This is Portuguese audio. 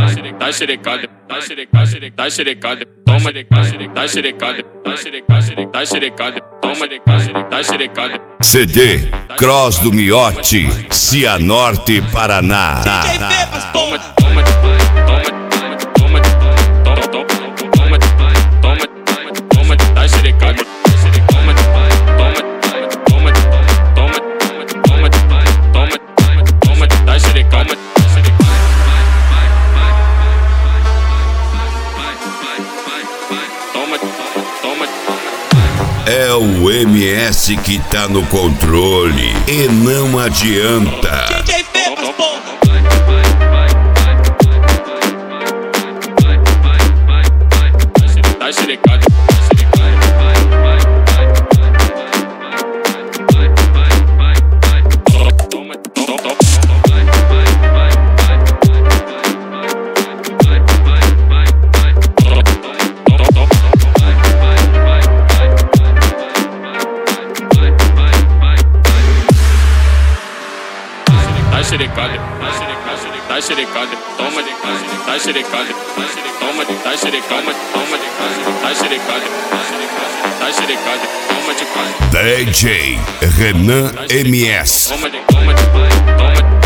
tá xerecada, tá xerecada, tá xerecada, toma de casa, tá xerecada, tá xerecada, tá xerecada, toma de casa, tá xerecada. CD Cross do Miote, Cianorte, Paraná. Toma, toma, toma, toma, toma, toma, toma, tá xerecada. Toma, toma, toma, toma, toma, toma, toma, tá xerecada. Toma, toma. É o MS que tá no controle e não adianta. DJ Pepas, porra! Tá xerecada. Toma, toma, tá xerecada, tá xerecada, toma de casa, tá xerecada, toma de, tá xerecada, toma de casa, tá xerecada, tá xerecada, toma de casa. DJ Renan MS. Toma de, toma de, toma de.